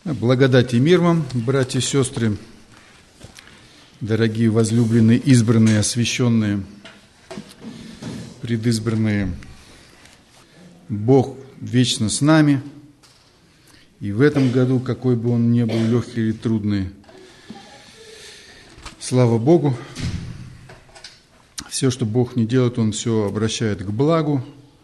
Благодать и мир вам, братья и сестры, дорогие возлюбленные, избранные, освященные, предизбранные. Бог вечно с нами, и в этом году, какой бы он ни был легкий или трудный, слава Богу, все, что Бог не делает, Он все обращает к благу.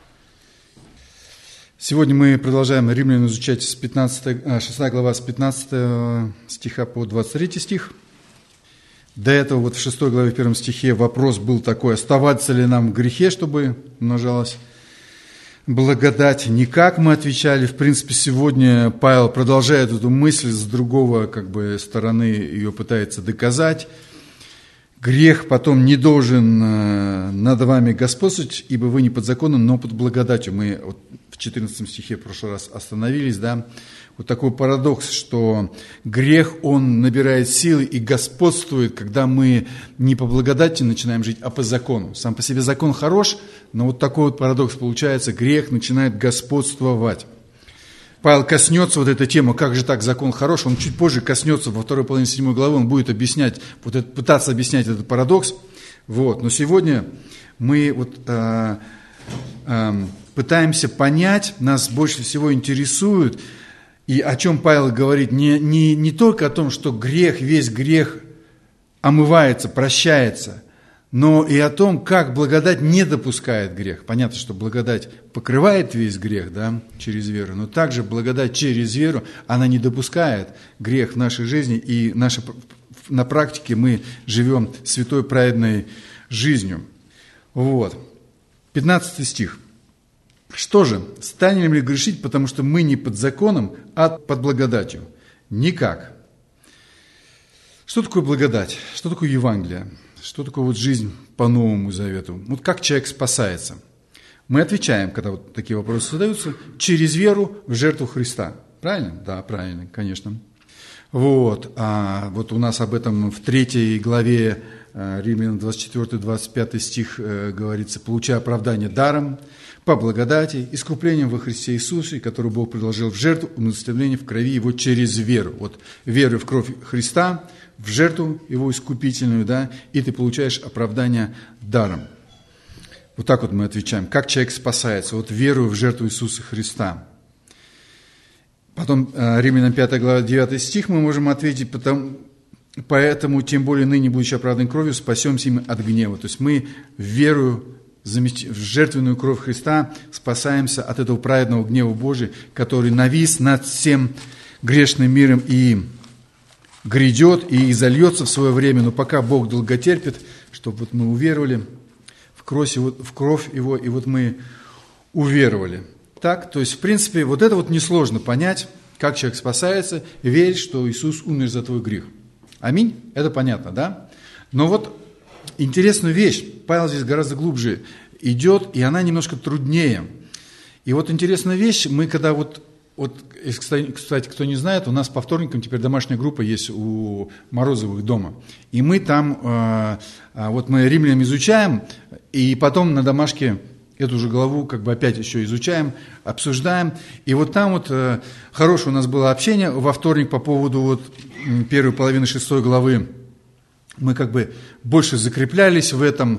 Сегодня мы продолжаем Римлян изучать с 6 глава с 15 стиха по 23 стих. До этого вот в 6 главе, в 1 стихе вопрос был такой: оставаться ли нам в грехе, чтобы умножалась благодать? Никак, мы отвечали. В принципе, сегодня Павел продолжает эту мысль с другого стороны, ее пытается доказать. Грех потом не должен над вами господствовать, ибо вы не под законом, но под благодатью. Мы вот в 14 стихе в прошлый раз остановились, да? Вот такой парадокс, что грех, он набирает силы и господствует, когда мы не по благодати начинаем жить, а по закону. Сам по себе закон хорош, но вот такой вот парадокс получается, грех начинает господствовать. Павел коснется вот этой темы, как же так, закон хорош, он чуть позже коснется, во второй половине 7 главы, он будет объяснять, пытаться объяснять этот парадокс. Вот. Но сегодня мы пытаемся понять, нас больше всего интересует, и о чем Павел говорит, не только о том, что грех, весь грех омывается, прощается, но и о том, как благодать не допускает грех. Понятно, что благодать покрывает весь грех, да, через веру, но также благодать через веру, она не допускает грех в нашей жизни, и на практике мы живем святой праведной жизнью. Вот. 15 стих. Что же, станем ли грешить, потому что мы не под законом, а под благодатью? Никак. Что такое благодать? Что такое Евангелие? Что такое вот жизнь по Новому Завету? Вот как человек спасается? Мы отвечаем, когда вот такие вопросы задаются, через веру в жертву Христа. Правильно? Да, правильно, конечно. Вот. А вот у нас об этом в 3 главе Римлян 24-25 стих говорится: «Получая оправдание даром, по благодати, искуплением во Христе Иисусе, который Бог предложил в жертву, умилостивление в крови Его через веру». Вот веру в кровь Христа, в жертву Его искупительную, да, и ты получаешь оправдание даром. Вот так вот мы отвечаем. Как человек спасается? Вот верую в жертву Иисуса Христа. Потом Римлянам 5 глава 9 стих мы можем ответить: «Поэтому, тем более ныне, будучи оправдан кровью, спасемся им от гнева». То есть мы верою в жертвенную кровь Христа спасаемся от этого праведного гнева Божия, который навис над всем грешным миром и грядет, и изольется в свое время. Но пока Бог долготерпит, чтобы вот мы уверовали в кровь Его, и вот мы уверовали. Так, то есть, в принципе, вот это вот несложно понять, как человек спасается, и верить, что Иисус умер за твой грех. Аминь? Это понятно, да? Но вот интересную вещь, Павел здесь гораздо глубже идет, и она немножко труднее. И вот интересная вещь, мы когда кстати, кто не знает, у нас по вторникам теперь домашняя группа есть у Морозовых дома. И мы там, мы римлянам изучаем, и потом на домашке эту же главу опять еще изучаем, обсуждаем. И вот там хорошее у нас было общение во вторник по поводу первой половины 6 главы. Мы больше закреплялись в этом,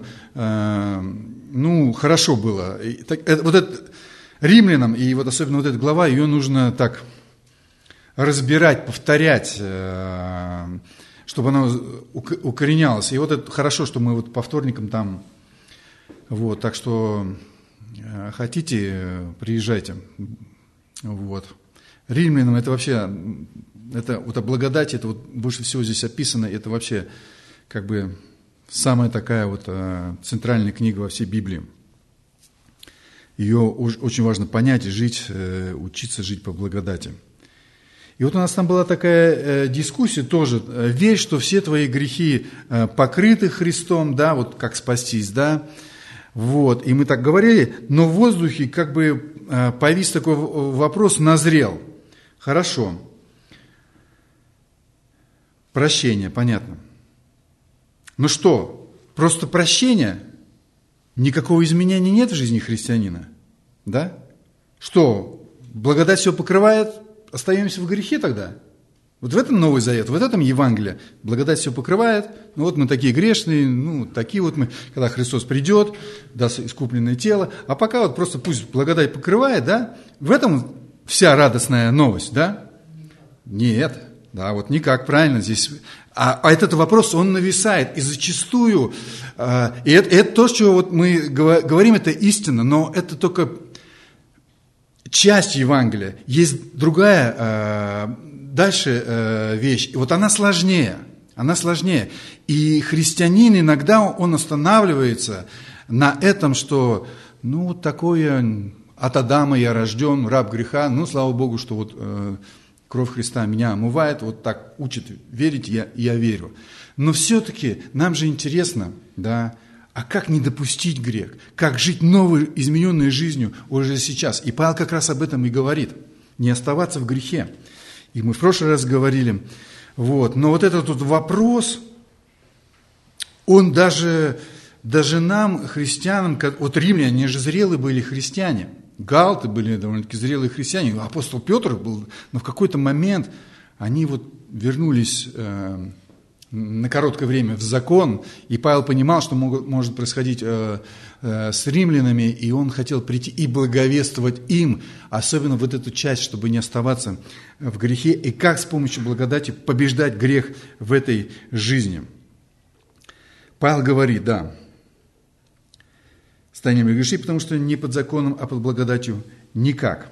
хорошо было. Римлянам, и особенно эта глава, ее нужно так разбирать, повторять, чтобы она укоренялась. И это хорошо, что мы по вторникам там, так что хотите, приезжайте. Римлянам это вообще, о благодати, это больше всего здесь описано, это вообще самая такая центральная книга во всей Библии. Ее очень важно понять и жить, учиться жить по благодати. И у нас там была такая дискуссия тоже. Верь, что все твои грехи покрыты Христом, да, как спастись, да. И мы так говорили, но в воздухе повис такой вопрос, назрел. Хорошо. Прощение, понятно. Ну что, просто прощение? Никакого изменения нет в жизни христианина? Да? Что, благодать все покрывает? Остаемся в грехе тогда? Вот в этом Новый Завет, в этом Евангелие. Благодать все покрывает. Ну вот мы такие грешные, такие вот мы, когда Христос придет, даст искупленное тело. А пока вот просто пусть благодать покрывает, да, в этом вся радостная новость, да? Нет, да, вот никак, правильно здесь. А этот вопрос, он нависает, и зачастую, и это то, что вот мы говорим, это истина, но это только часть Евангелия. Есть другая, дальше вещь, и вот она сложнее. И христианин иногда, он останавливается на этом, что, вот такое, от Адама я рожден, раб греха, слава Богу, что вот кровь Христа меня омывает, вот так учит верить, я верю. Но все-таки нам же интересно, да, а как не допустить грех? Как жить новой, измененной жизнью уже сейчас? И Павел как раз об этом и говорит. Не оставаться в грехе. И мы в прошлый раз говорили. Но вот этот вот вопрос, он даже нам, христианам, вот римляне, они же зрелые были христиане. Галаты были довольно-таки зрелые христиане. Апостол Петр был, но в какой-то момент они вот вернулись на короткое время в закон, и Павел понимал, что может происходить с римлянами, и он хотел прийти и благовествовать им, особенно вот эту часть, чтобы не оставаться в грехе, и как с помощью благодати побеждать грех в этой жизни. Павел говорит, да, станем ли грешить, потому что не под законом, а под благодатью никак.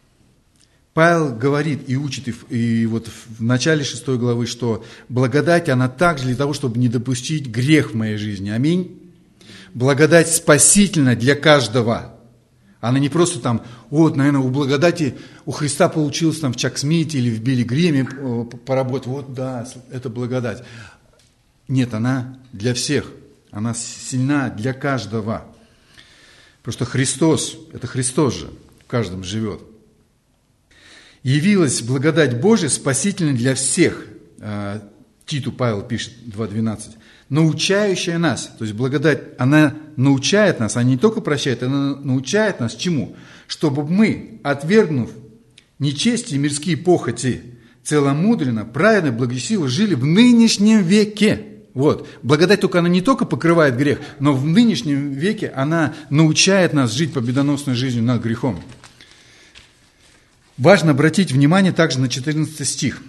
Павел говорит и учит, и вот в начале 6 главы, что благодать, она также для того, чтобы не допустить грех в моей жизни. Аминь. Благодать спасительна для каждого. Она не просто там, наверное, у благодати, у Христа получилось там в Чак-Смите или в Билли Грэме поработать. Это благодать. Нет, она для всех. Она сильна для каждого. Потому что Христос, это Христос же в каждом живет. Явилась благодать Божия спасительной для всех. Титу Павел пишет 2:12. Научающая нас. То есть благодать, она научает нас, она не только прощает, она научает нас чему? Чтобы мы, отвергнув нечестие и мирские похоти, целомудренно, праведно, благочестиво жили в нынешнем веке. Благодать она не только покрывает грех, но в нынешнем веке она научает нас жить победоносной жизнью над грехом. Важно обратить внимание также на 14 стих.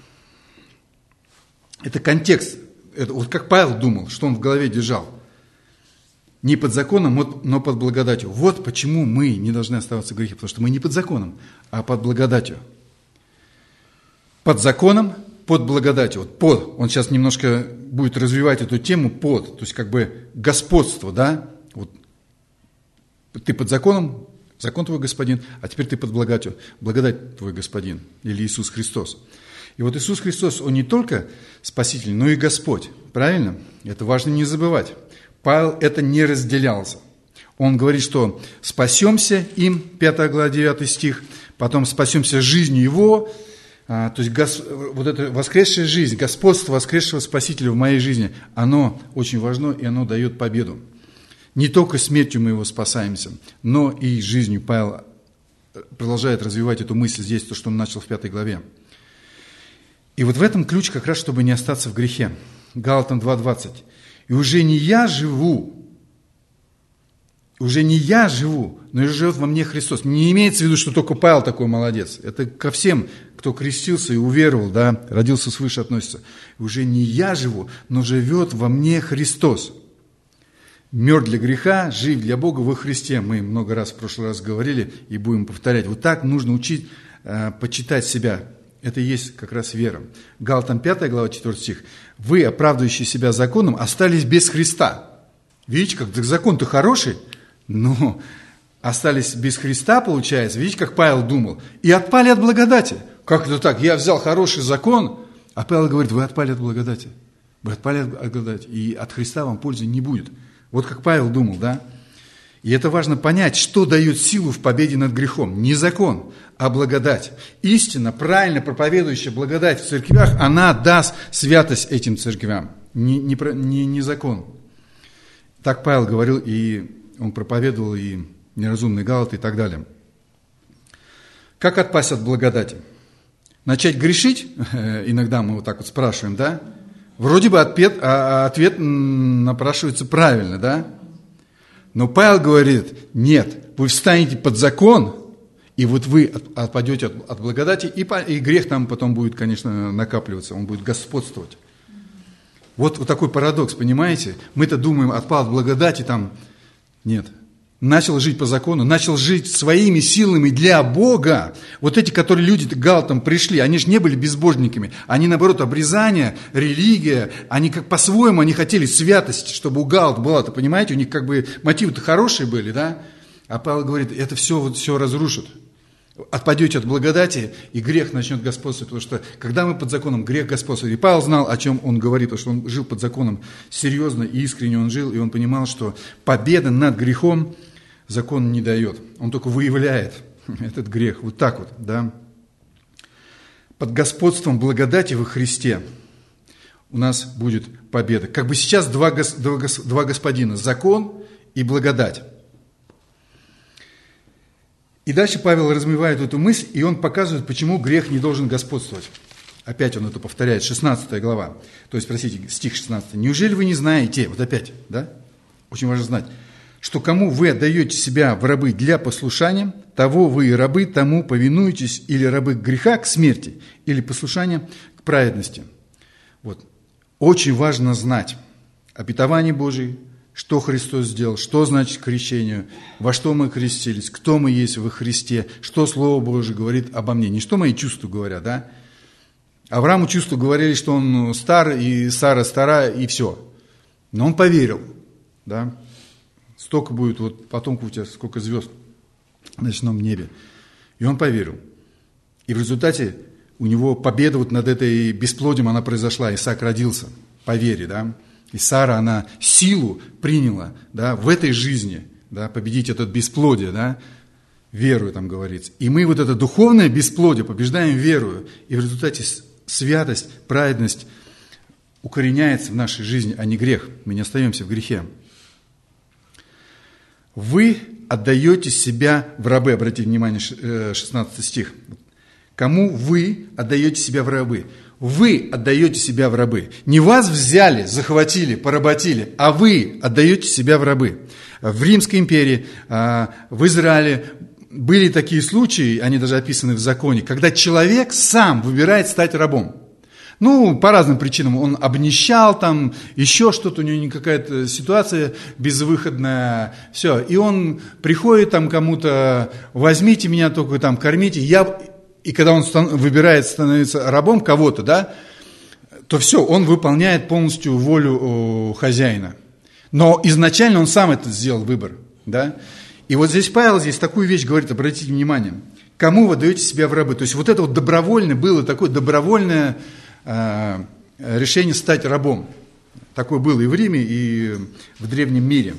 Это контекст. Это вот как Павел думал, что он в голове держал. Не под законом, но под благодатью. Вот почему мы не должны оставаться в грехе, потому что мы не под законом, а под благодатью. Под законом, под благодатью. Он сейчас немножко будет развивать эту тему то есть как бы господство, да? Ты под законом, закон твой господин, а теперь ты под благодатью. Благодать твой господин, или Иисус Христос. И Иисус Христос, Он не только Спаситель, но и Господь. Правильно? Это важно не забывать. Павел это не разделялся. Он говорит, что спасемся им, 5 глава, 9 стих, потом спасемся жизнью Его, то есть вот эта воскресшая жизнь, господство воскресшего Спасителя в моей жизни, оно очень важно, и оно дает победу. Не только смертью мы Его спасаемся, но и жизнью. Павел продолжает развивать эту мысль здесь, то, что он начал в 5 главе. И в этом ключ как раз, чтобы не остаться в грехе. Галатам 2:20. И уже не я живу, но и живет во мне Христос. Не имеется в виду, что только Павел такой молодец. Это ко всем, кто крестился и уверовал, да, родился свыше относится. И уже не я живу, но живет во мне Христос. Мертв для греха, жив для Бога во Христе. Мы много раз в прошлый раз говорили и будем повторять. Вот так нужно учить, почитать себя. Это и есть как раз вера. Галатам 5 глава 4 стих. Вы, оправдывающие себя законом, остались без Христа. Видите, как закон-то хороший, но остались без Христа, получается. Видите, как Павел думал. И отпали от благодати. Как это так? Я взял хороший закон, а Павел говорит, вы отпали от благодати. Вы отпали от благодати. И от Христа вам пользы не будет. Вот как Павел думал, да? И это важно понять, что дает силу в победе над грехом. Не закон, а благодать. Истина, правильно проповедующая благодать в церквях, она даст святость этим церквям. Не закон. Так Павел говорил, и он проповедовал, и неразумные Галаты, и так далее. Как отпасть от благодати? начать грешить, иногда мы вот так вот спрашиваем, да? Вроде бы ответ напрашивается правильно, да? Но Павел говорит, нет, вы встанете под закон, и вот вы отпадете от благодати, и грех там потом будет, конечно, накапливаться, он будет господствовать. Вот такой парадокс, понимаете? Мы-то думаем, отпал от благодати, там, нет. Начал жить по закону, начал жить своими силами для Бога. Вот эти, которые люди к галатам пришли, они же не были безбожниками. Они, наоборот, обрезание, религия, они как по-своему, они хотели святости, чтобы у галат была, ты понимаете, у них как бы мотивы-то хорошие были, да? А Павел говорит, это все разрушит. Отпадете от благодати, и грех начнет господствовать, потому что, когда мы под законом, грех господствует. И Павел знал, о чем он говорит, потому что он жил под законом серьезно и искренне он жил, и он понимал, что победа над грехом закон не дает. Он только выявляет этот грех, вот так вот, да. Под господством благодати во Христе у нас будет победа. Как бы сейчас два господина, закон и благодать. И дальше Павел размывает эту мысль, и он показывает, почему грех не должен господствовать. Опять он это повторяет, 16 глава, то есть, простите, стих 16. «Неужели вы не знаете?» Вот опять, да? Очень важно знать, что кому вы отдаете себя в рабы для послушания, того вы и рабы, тому повинуетесь, или рабы греха к смерти, или послушания к праведности. Вот. Очень важно знать обетование Божие, что Христос сделал, что значит крещение, во что мы крестились, кто мы есть во Христе, что Слово Божие говорит обо мне. Не что мои чувства говорят, да? Аврааму чувства говорили, что он стар, и Сара стара, и все. Но он поверил, да? Столько будет, вот потомков у тебя, сколько звезд в ночном небе. И он поверил. И в результате у него победа вот над этой бесплодием, она произошла. Исаак родился по вере, да? И Сара, она силу приняла, да, в этой жизни, да, победить это бесплодие, да, верою там говорится. И мы вот это духовное бесплодие побеждаем верою, и в результате святость, праведность укореняется в нашей жизни, а не грех. Мы не остаемся в грехе. Вы отдаете себя в рабы, обратите внимание, 16 стих. Кому вы отдаете себя в рабы? Вы отдаете себя в рабы. Не вас взяли, захватили, поработили, а вы отдаете себя в рабы. В Римской империи, в Израиле были такие случаи, они даже описаны в законе, когда человек сам выбирает стать рабом. Ну, по разным причинам. Он обнищал, там, еще что-то, у него какая-то ситуация безвыходная. Все. И он приходит там кому-то, возьмите меня только там, кормите. И когда он выбирает становиться рабом кого-то, да, то все, он выполняет полностью волю хозяина. Но изначально он сам это сделал выбор, да. И вот здесь Павел такую вещь говорит, обратите внимание, кому вы даете себя в рабы. То есть вот это вот добровольно было, такое добровольное решение стать рабом. Такое было и в Риме, и в древнем мире.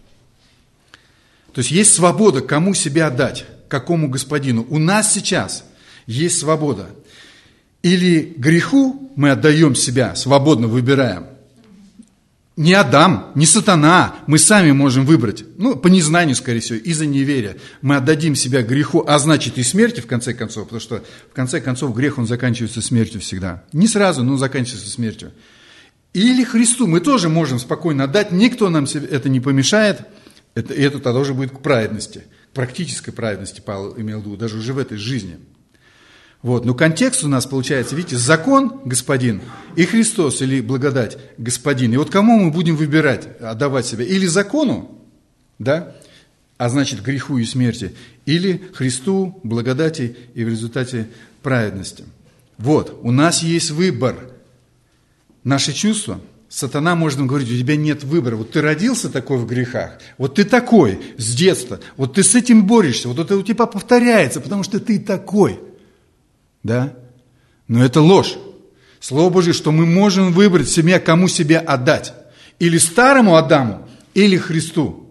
То есть есть свобода, кому себя отдать, какому господину. У нас сейчас есть свобода. Или греху мы отдаем себя, свободно выбираем. Не Адам, не сатана, мы сами можем выбрать. Ну, по незнанию, скорее всего, из-за неверия. Мы отдадим себя греху, а значит и смерти, в конце концов. Потому что, в конце концов, грех, он заканчивается смертью всегда. Не сразу, но заканчивается смертью. Или Христу мы тоже можем спокойно отдать. Никто нам это не помешает. Это тогда уже будет к праведности. К практической праведности Павел имел в виду, даже уже в этой жизни. Вот, но контекст у нас получается, видите, закон, господин, и Христос, или благодать, господин. И вот кому мы будем выбирать, отдавать себя? Или закону, да, а значит греху и смерти, или Христу, благодати и в результате праведности. Вот, у нас есть выбор. Наши чувства, сатана может нам говорить, у тебя нет выбора. Вот ты родился такой в грехах, вот ты такой с детства, вот ты с этим борешься, вот это у тебя повторяется, потому что ты такой. Да? Но это ложь. Слово Божие, что мы можем выбрать себя, кому себя отдать. Или старому Адаму, или Христу.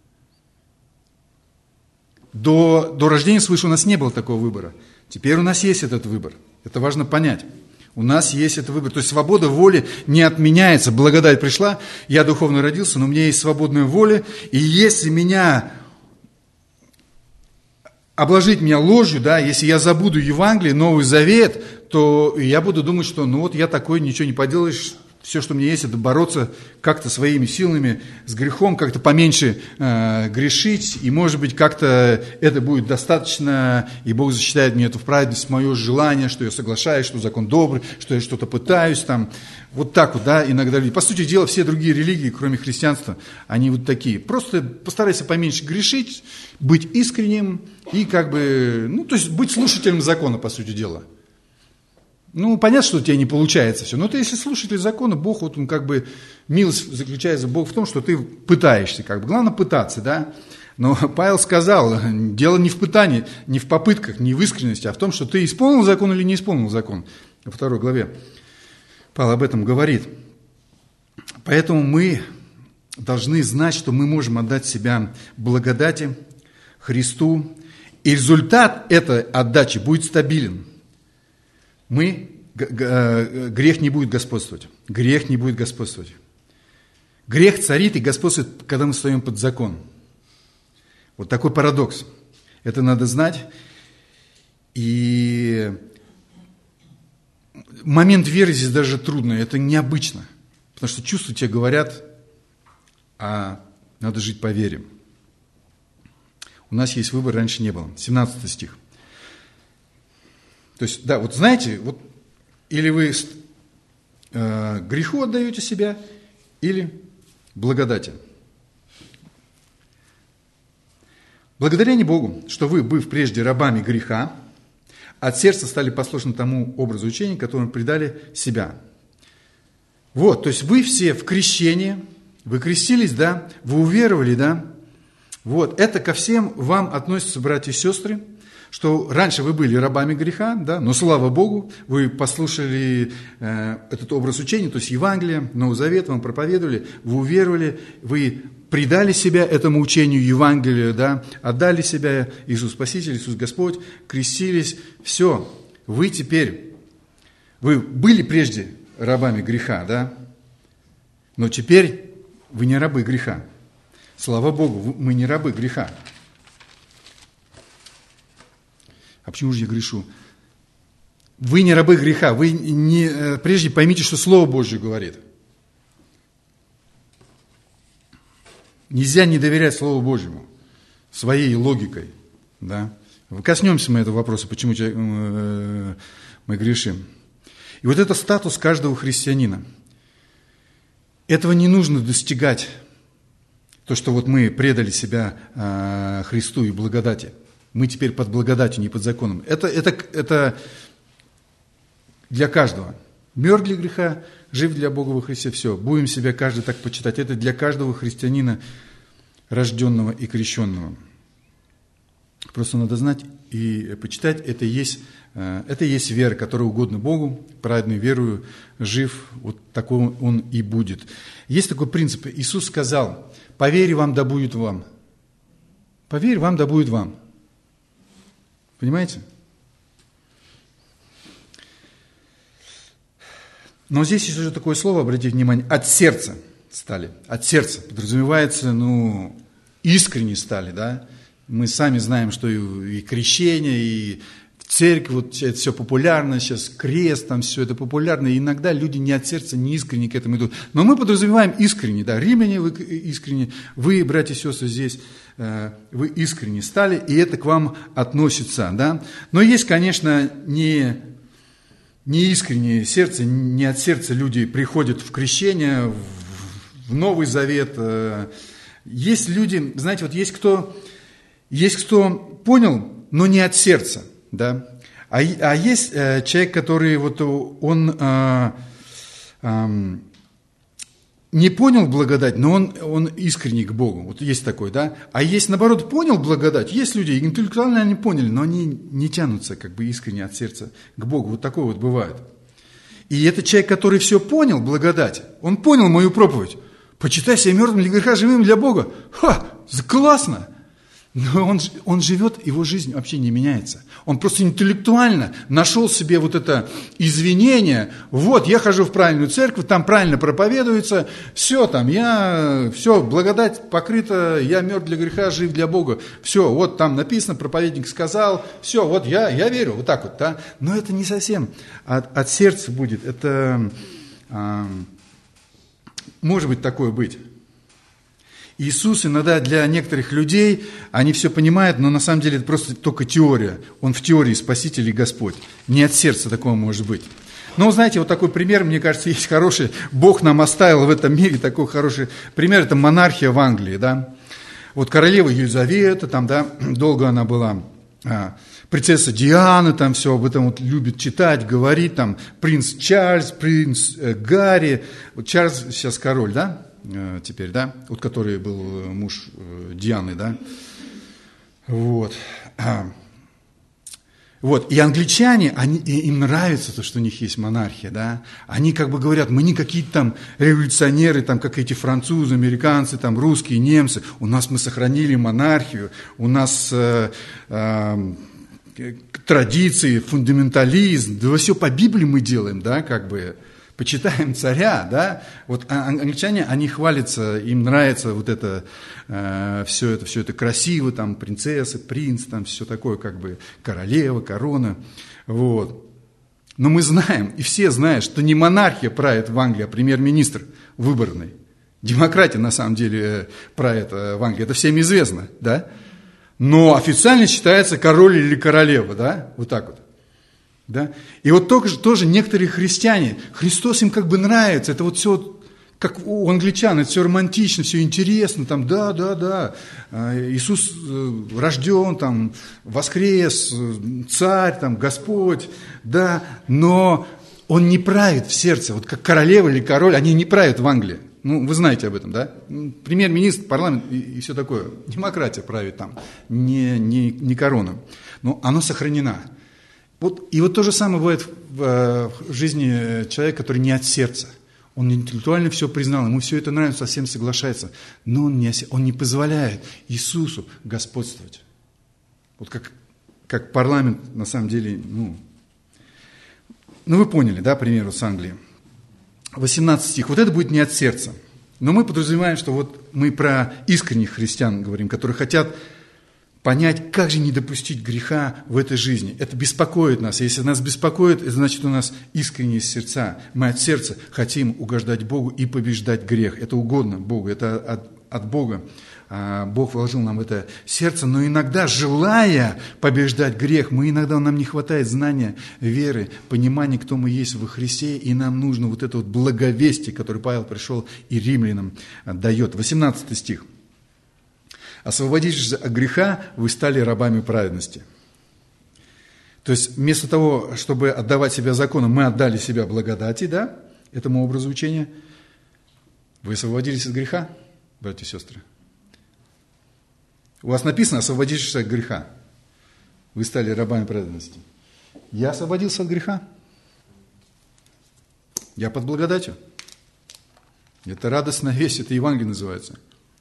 До рождения свыше у нас не было такого выбора. Теперь у нас есть этот выбор. Это важно понять. У нас есть этот выбор. То есть свобода воли не отменяется. Благодать пришла, я духовно родился, но у меня есть свободная воля. И если меня обложить меня ложью, да, если я забуду Евангелие, Новый Завет, то я буду думать, что ну вот я такой, ничего не поделаешь, все, что у меня есть, это бороться как-то своими силами с грехом, как-то поменьше грешить, и, может быть, как-то это будет достаточно, и Бог засчитает мне это в праведность, мое желание, что я соглашаюсь, что закон добрый, что я что-то пытаюсь, там, вот так вот, да, иногда люди. По сути дела, все другие религии, кроме христианства, они вот такие. Просто постарайся поменьше грешить, быть искренним и как бы, ну, то есть быть слушателем закона, по сути дела. Ну, понятно, что у тебя не получается все, но ты, если слушатель закона, Бог, вот он как бы, милость заключается Бог в том, что ты пытаешься, как бы, главное пытаться, да. Но Павел сказал, дело не в пытании, не в попытках, не в искренности, а в том, что ты исполнил закон или не исполнил закон. Во 2 главе Павел об этом говорит. Поэтому мы должны знать, что мы можем отдать себя благодати, Христу, и результат этой отдачи будет стабилен. Грех не будет господствовать. Грех не будет господствовать. Грех царит и господствует, когда мы встаем под закон. Вот такой парадокс. Это надо знать. И момент веры здесь даже трудно, это необычно. Потому что чувства тебе говорят, а надо жить по вере. У нас есть выбор, раньше не было. 17 стих. То есть, да, вот знаете, вот или вы греху отдаете себя, или благодати. Благодарение Богу, что вы, быв прежде рабами греха, от сердца стали послушны тому образу учения, которым предали себя. Вот, то есть вы все в крещении, вы крестились, да, вы уверовали, да. Вот, это ко всем вам относятся, братья и сестры, что раньше вы были рабами греха, да, но слава Богу, вы послушали этот образ учения, то есть Евангелие, Новый Завет вам проповедовали, вы уверовали, вы предали себя этому учению Евангелию, да, отдали себя Иисус Спаситель, Иисус Господь, крестились, все, вы теперь, вы были прежде рабами греха, да, но теперь вы не рабы греха. Слава Богу, мы не рабы греха. А почему же я грешу? Вы не рабы греха, вы не, прежде поймите, что Слово Божье говорит. Нельзя не доверять Слову Божьему своей логикой. Да? Коснемся мы этого вопроса, почему мы грешим. И вот это статус каждого христианина. Этого не нужно достигать, то, что вот мы предали себя Христу и благодати. Мы теперь под благодатью, не под законом. Это для каждого. Мертв для греха, жив для Бога во Христе. Все, будем себя каждый так почитать. Это для каждого христианина, рожденного и крещенного. Просто надо знать и почитать. Это и есть вера, которая угодна Богу, праведной верою, жив, вот такой он и будет. Есть такой принцип. Иисус сказал: «По вере вам да будет вам». По вере вам да будет вам. Понимаете? Но здесь есть уже такое слово, обратите внимание, от сердца стали. От сердца. Подразумевается, искренне стали, да. Мы сами знаем, что и крещение, и в церкви, вот это все популярно, сейчас крест, там все это популярно, и иногда люди не от сердца, не искренне к этому идут. Но мы подразумеваем искренне, да, римляне вы искренне, вы, братья и сестры, здесь, вы искренне стали, и это к вам относится, да. Но есть, конечно, не искреннее сердце, не от сердца люди приходят в крещение, в Новый Завет. Есть люди, знаете, вот есть кто понял, но не от сердца, да. А есть человек, который вот он не понял благодать, но он искренний к Богу. Вот есть такой, да. А есть, наоборот, понял благодать. Есть люди, интеллектуально они поняли, но они не тянутся как бы искренне от сердца к Богу. Вот такое вот бывает. И это человек, который все понял, благодать, он понял мою проповедь. Почитай себя мертвым для греха, живым для Бога. Ха, классно! Но он живет, его жизнь вообще не меняется. Он просто интеллектуально нашел себе вот это извинение. Вот, я хожу в правильную церковь, там правильно проповедуется, все, благодать покрыта, я мертв для греха, жив для Бога. Все, вот там написано, проповедник сказал, все, вот я верю, вот так вот. Да? Но это не совсем от сердца будет. Это может быть такое быть. Иисус иногда для некоторых людей, они все понимают, но на самом деле это просто только теория. Он в теории Спаситель и Господь. Не от сердца такого может быть. Но, знаете, вот такой пример, мне кажется, есть хороший. Бог нам оставил в этом мире такой хороший пример. Это монархия в Англии, да. Вот королева Елизавета, там, да, долго она была, принцесса Диана, там все об этом вот любит читать, говорить, там, принц Чарльз, принц Гарри. Вот Чарльз сейчас король, да? Теперь, да, вот который был муж Дианы, да, вот, и англичане, им нравится то, что у них есть монархия, да, они как бы говорят, мы не какие-то там революционеры, там, как эти французы, американцы, там, русские, немцы, у нас мы сохранили монархию, у нас традиции, фундаментализм, да все по Библии мы делаем, да, как бы, почитаем царя, да, вот англичане, они хвалятся, им нравится вот это, все это красиво, там, принцесса, принц, там, все такое, как бы, королева, корона, вот. Но мы знаем, и все знают, что не монархия правит в Англии, а премьер-министр выборный. Демократия, на самом деле, правит в Англии, это всем известно, да. Но официально считается король или королева, да, вот так вот. Да? И вот тоже некоторые христиане, Христос им как бы нравится, это вот все, как у англичан, это все романтично, все интересно, там, да, Иисус рожден, там, воскрес, царь, там, Господь, да, но Он не правит в сердце, вот как королева или король, они не правят в Англии. Ну, вы знаете об этом, да? Премьер-министр, парламент и все такое. Демократия правит там, не корона. Но оно сохранено. И вот то же самое бывает в жизни человека, который не от сердца. Он интеллектуально все признал, ему все это нравится, совсем соглашается, но он не позволяет Иисусу господствовать. Вот как парламент, на самом деле, вы поняли, да, пример с Англии. 18 стих, вот это будет не от сердца. Но мы подразумеваем, что вот мы про искренних христиан говорим, которые хотят понять, как же не допустить греха в этой жизни. Это беспокоит нас. Если нас беспокоит, это значит, у нас искренние сердца. Мы от сердца хотим угождать Богу и побеждать грех. Это угодно Богу, это от Бога. Бог вложил нам в это сердце, но иногда, желая побеждать грех, нам не хватает знания, веры, понимания, кто мы есть во Христе, и нам нужно вот это вот благовестие, которое Павел пришел и римлянам дает. 18 стих. «Освободившись от греха, вы стали рабами праведности». То есть, вместо того, чтобы отдавать себя закону, мы отдали себя благодати, да, этому образу учения. Вы освободились от греха, братья и сестры? У вас написано «освободившись от греха». Вы стали рабами праведности. Я освободился от греха. Я под благодатью. Это радостная весть, это Евангелие называется.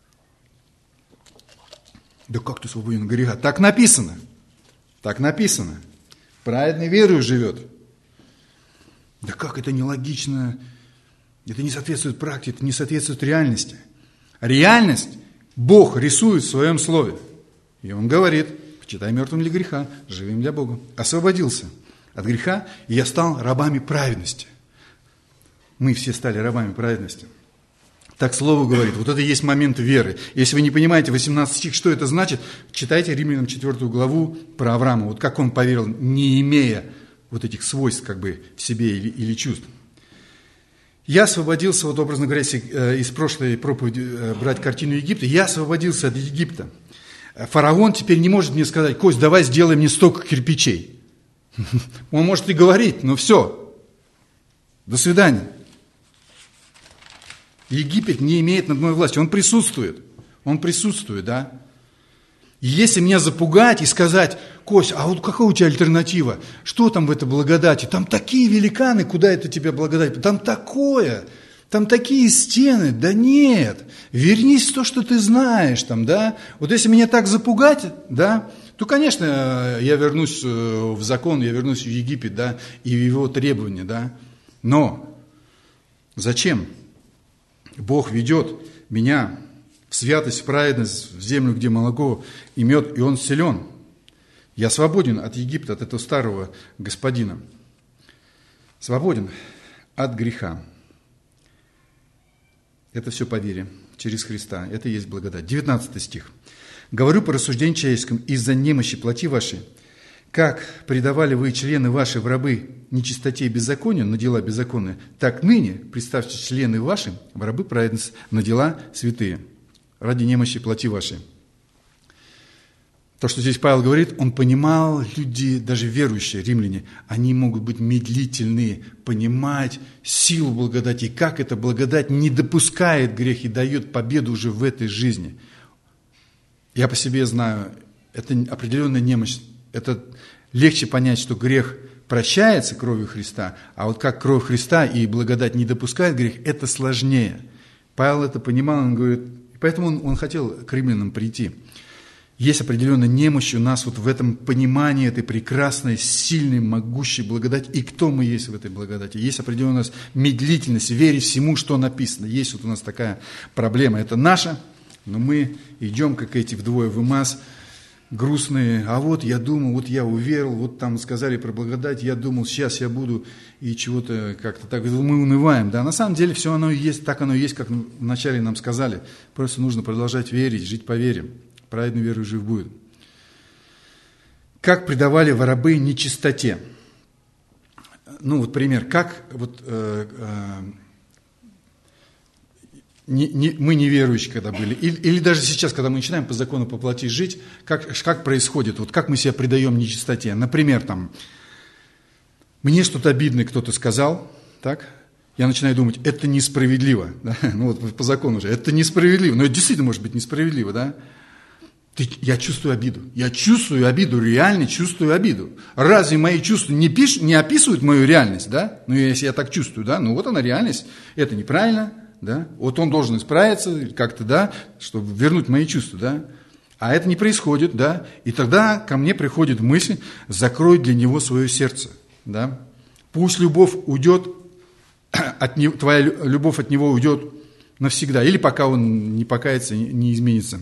Да как ты свободен от греха? Так написано. Так написано. Праведный верою живет. Да как это нелогично? Это не соответствует практике, это не соответствует реальности. Реальность Бог рисует в своем слове. И Он говорит, почитай мертвым для греха, живым для Бога. Освободился от греха, и я стал рабами праведности. Мы все стали рабами праведности. Так Слово говорит, вот это и есть момент веры. Если вы не понимаете 18 стих, что это значит, читайте Римлянам 4 главу про Авраама, вот как он поверил, не имея вот этих свойств как бы в себе или чувств. Я освободился, вот образно говоря, если из прошлой проповеди брать картину Египта, я освободился от Египта. Фараон теперь не может мне сказать: Кость, давай сделай мне столько кирпичей. Он может и говорить, но все, до свидания. Египет не имеет над мной власти, он присутствует, да. И если меня запугать и сказать: Кость, а вот какая у тебя альтернатива? Что там в этой благодати? Там такие великаны, куда это тебе благодать? Там такое там такие стены, да нет, вернись в то, что ты знаешь, там, да, вот если меня так запугать, да, то, конечно, я вернусь в закон, я вернусь в Египет, да, и в его требования, да, но зачем? Бог ведет меня в святость, в праведность, в землю, где молоко и мед, и Он силен. Я свободен от Египта, от этого старого господина. Свободен от греха. Это все по вере, через Христа. Это и есть благодать. 19 стих. «Говорю по рассуждению человеческому, из-за немощи плоти вашей, как предавали вы члены ваши в рабы нечистоте и беззаконию, на дела беззаконные, так ныне представьте члены ваши в рабы праведности, на дела святые, ради немощи плоти вашей». То, что здесь Павел говорит, он понимал, люди, даже верующие, римляне, они могут быть медлительны, понимать силу благодати, как эта благодать не допускает грех и дает победу уже в этой жизни. Я по себе знаю, это определенная немощь, это легче понять, что грех прощается кровью Христа, а вот как кровь Христа и благодать не допускает грех, это сложнее. Павел это понимал, он говорит, поэтому он хотел к римлянам прийти. Есть определенная немощь у нас вот в этом понимании этой прекрасной, сильной, могущей благодати. И кто мы есть в этой благодати? Есть определенная у нас медлительность, верить всему, что написано. Есть вот у нас такая проблема. Это наша, но мы идем, как эти вдвое в ИМАЗ, грустные. А вот я думал, вот я уверовал, вот там сказали про благодать, я думал, сейчас я буду и чего-то как-то так. Мы унываем. Да? На самом деле все оно и есть, так оно и есть, как вначале нам сказали. Просто нужно продолжать верить, жить по вере. Праведный верой жив будет. Как предавали в рабы нечистоте. Ну, вот пример. Как вот, мы неверующие когда были, или даже сейчас, когда мы начинаем по закону по плоти жить, как происходит, вот как мы себя предаем нечистоте. Например, там, мне что-то обидное кто-то сказал, так? Я начинаю думать, это несправедливо. Да? Ну, вот по закону же, это несправедливо. Но это действительно может быть несправедливо, да? Я чувствую обиду. Я чувствую обиду, реально чувствую обиду. Разве мои чувства не описывают мою реальность, да? Ну, если я так чувствую, да, ну вот она реальность. Это неправильно, да? Вот он должен исправиться как-то, да, чтобы вернуть мои чувства, да? А это не происходит, да? И тогда ко мне приходит мысль, закрой для него свое сердце, да? Пусть любовь уйдет, твоя любовь от него уйдет навсегда. Или пока он не покается, не изменится.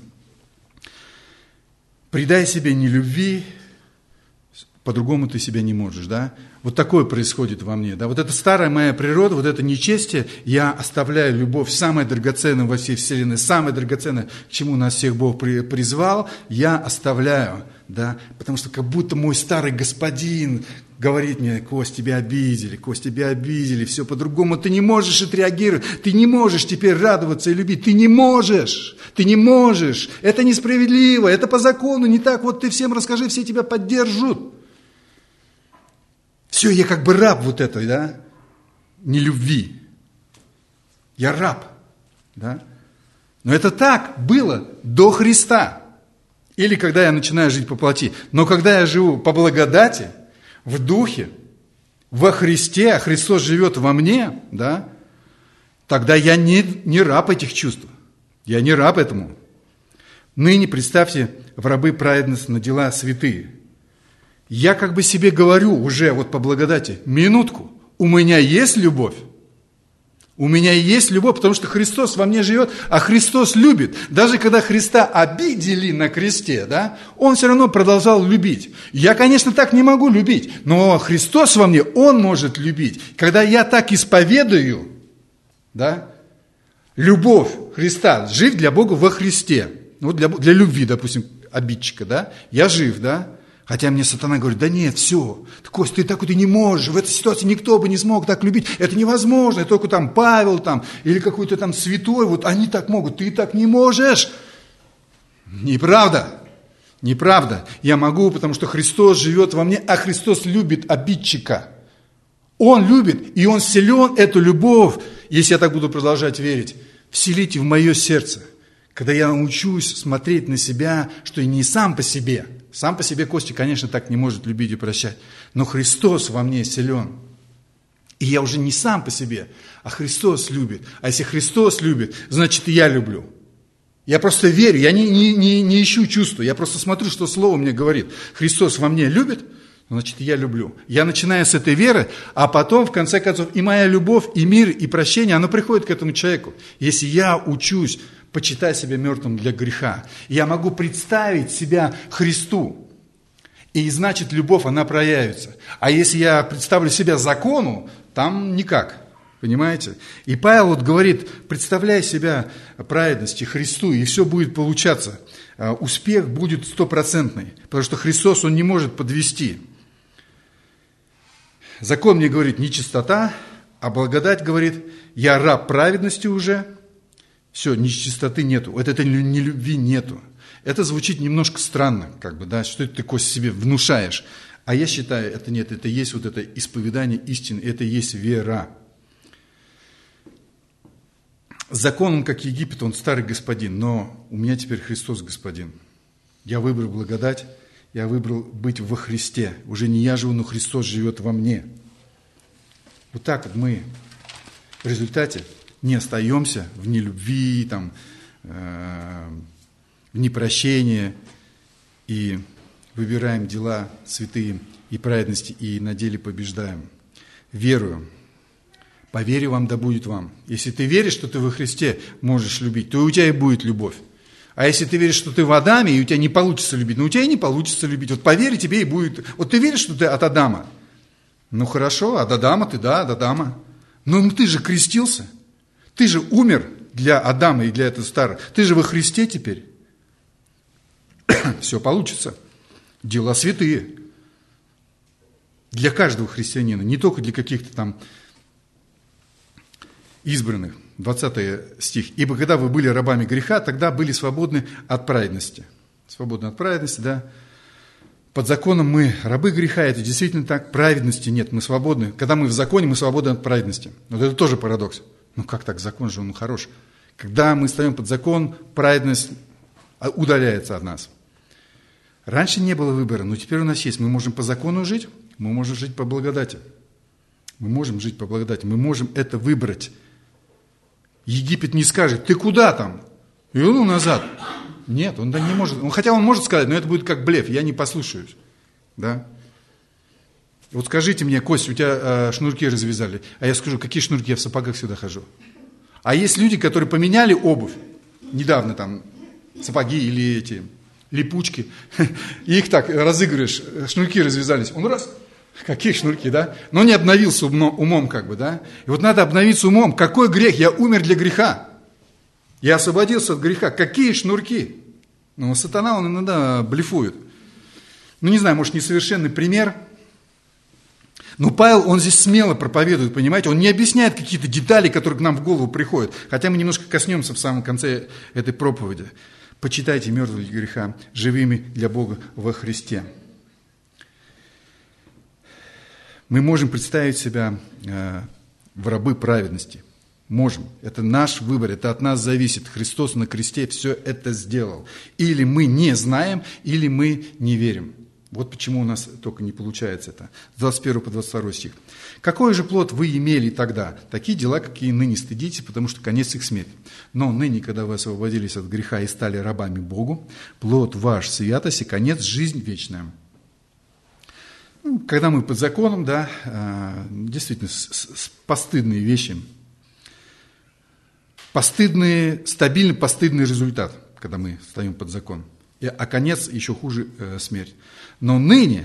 Предай себе нелюбви, по-другому ты себя не можешь, да? Вот такое происходит во мне, да? Вот это старая моя природа, вот это нечестие, я оставляю любовь, самое драгоценное во всей вселенной, самое драгоценное, к чему нас всех Бог призвал, я оставляю, да? Потому что как будто мой старый господин говорит мне, Кость, тебя обидели, все по-другому, ты не можешь отреагировать, ты не можешь теперь радоваться и любить, ты не можешь, это несправедливо, это по закону, не так, вот ты всем расскажи, все тебя поддержат. Все, я как бы раб вот этой, да, нелюбви. Я раб, да. Но это так было до Христа. Или когда я начинаю жить по плоти. Но когда я живу по благодати, в духе, во Христе, а Христос живет во мне, да, тогда я не раб этих чувств. Я не раб этому. Ныне, представьте, в рабы праведности на дела святые. Я как бы себе говорю уже вот по благодати, минутку, у меня есть любовь. У меня есть любовь, потому что Христос во мне живет, а Христос любит. Даже когда Христа обидели на кресте, да, Он все равно продолжал любить. Я, конечно, так не могу любить, но Христос во мне, Он может любить. Когда я так исповедую, да, любовь Христа, жив для Бога во Христе. Вот для любви, допустим, обидчика, да, я жив, да. Хотя мне сатана говорит, да нет, все, Кость, ты так вот и не можешь, в этой ситуации никто бы не смог так любить, это невозможно, только там Павел там, или какой-то там святой, вот они так могут, ты так не можешь. Неправда, я могу, потому что Христос живет во мне, а Христос любит обидчика. Он любит, и Он силен эту любовь, если я так буду продолжать верить, вселите в мое сердце. Когда я научусь смотреть на себя, что я не сам по себе, Костя, конечно, так не может любить и прощать, но Христос во мне силен. И я уже не сам по себе, а Христос любит. А если Христос любит, значит и я люблю. Я просто верю, я не ищу чувства, я просто смотрю, что Слово мне говорит. Христос во мне любит, значит и я люблю. Я начинаю с этой веры, а потом, в конце концов, и моя любовь, и мир, и прощение, оно приходит к этому человеку. Если я учусь почитать себя мертвым для греха, я могу представить себя Христу, и значит любовь, она проявится. А если я представлю себя закону, там никак. Понимаете? И Павел вот говорит, представляй себя праведности Христу, и все будет получаться. Успех будет 100%, потому что Христос, Он не может подвести. Закон мне говорит нечистота, а благодать говорит, я раб праведности уже. Все, нечистоты нету, вот этой нелюбви нету. Это звучит немножко странно, как бы, да, что ты такое себе внушаешь. А я считаю, это нет, это есть вот это исповедание истины, это есть вера. Закон, он как Египет, он старый господин, но у меня теперь Христос господин. Я выбрал благодать, я выбрал быть во Христе. Уже не я живу, но Христос живет во мне. Вот так вот мы в результате не остаемся в нелюбви, там, в непрощении и выбираем дела святые и праведности, и на деле побеждаем. Верую. По вере вам да будет вам. Если ты веришь, что ты во Христе можешь любить, то и у тебя и будет любовь. А если ты веришь, что ты в Адаме, и у тебя не получится любить, ну у тебя и не получится любить. Вот по вере тебе и будет. Вот ты веришь, что ты от Адама? Ну хорошо, от Адама ты, да, от Адама. Но ты же крестился. Ты же умер для Адама и для этого старого. Ты же во Христе теперь. Все получится. Дела святые. Для каждого христианина, не только для каких-то там избранных. 20 стих. «Ибо когда вы были рабами греха, тогда были свободны от праведности». Свободны от праведности, да. Под законом мы рабы греха, это действительно так. Праведности нет, мы свободны. Когда мы в законе, мы свободны от праведности. Вот это тоже парадокс. Ну как так, закон же он хорош. Когда мы стоим под закон, праведность удаляется от нас. Раньше не было выбора, но теперь у нас есть. Мы можем по закону жить, мы можем жить по благодати. Мы можем жить по благодати, мы можем это выбрать. Египет не скажет, ты куда там? И он назад. Нет, он не может. Хотя он может сказать, но это будет как блеф, я не послушаюсь. Да? Вот скажите мне, Кость, у тебя шнурки развязали. А я скажу, какие шнурки, я в сапогах всегда хожу. А есть люди, которые поменяли обувь. Недавно там сапоги или эти липучки. И их так разыгрываешь, шнурки развязались. Он раз, какие шнурки, да? Но не обновился умом, как бы, да? И вот надо обновиться умом. Какой грех? Я умер для греха. Я освободился от греха. Какие шнурки? Ну, сатана, он иногда блефует. Ну, не знаю, может, несовершенный пример. Но Павел, он здесь смело проповедует, понимаете? Он не объясняет какие-то детали, которые к нам в голову приходят. Хотя мы немножко коснемся в самом конце этой проповеди. Почитайте мертвых для греха, живыми для Бога во Христе. Мы можем представить себя в рабы праведности. Можем. Это наш выбор, это от нас зависит. Христос на кресте все это сделал. Или мы не знаем, или мы не верим. Вот почему у нас только не получается это. С 21 по 22 стих. «Какой же плод вы имели тогда? Такие дела, какие ныне стыдитесь, потому что конец их смерть. Но ныне, когда вы освободились от греха и стали рабами Богу, плод ваш святость и конец жизнь вечная». Ну, когда мы под законом, да, действительно, постыдные вещи. Постыдный, стабильный постыдный результат, когда мы стоим под законом. А конец еще хуже смерть. Но ныне